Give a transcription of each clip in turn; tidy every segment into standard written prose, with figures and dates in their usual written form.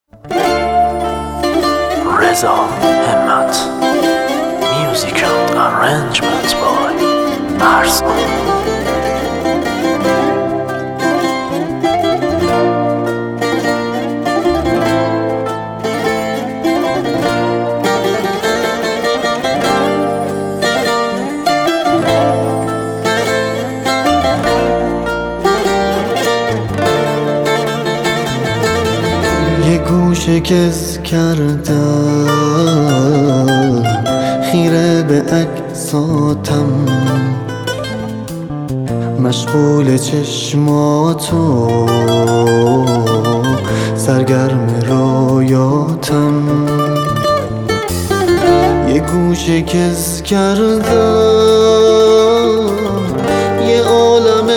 رضا همت. Musical arrangements by Marson. یه گوشه کز کردم خیره به عکساتم، مشغول چشماتو سرگرم رویاتم. یه گوشه کز کردم یه عالم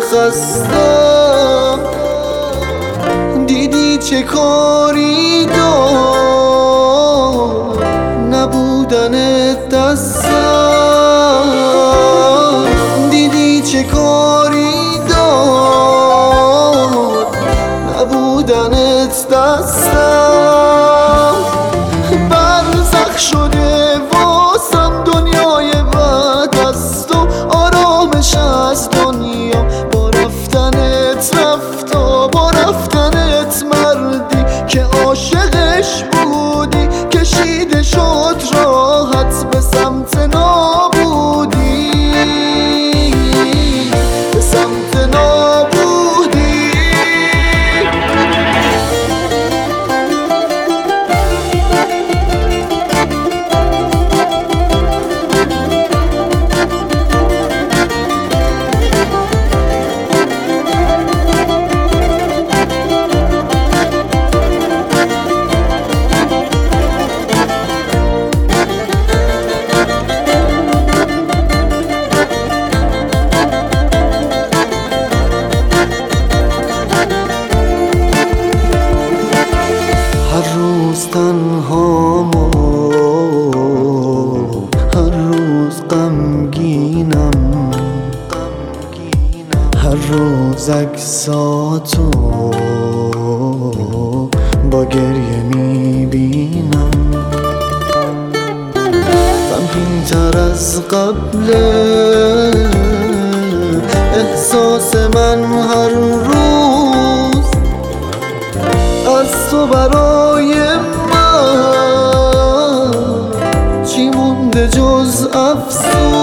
خستم، دیدی چه کاری دار نبودن دستم، دیدی چه کاری دار نبودنت دستم. برزخ شده واسم دنیای بعد از تو، آرامش از دنیا با رفتنت رفت و با رفتنت مردی که عاشقش بودی کشیده شد راحت به سمت نابودی، به سمت نابودی. هر روز تنهام و هر روز غمگینم، هر روز عکساتو با گریه میبینم. غمگین تر از قبل احساس من هر روز از تو برای من چی مونده جز افسوس.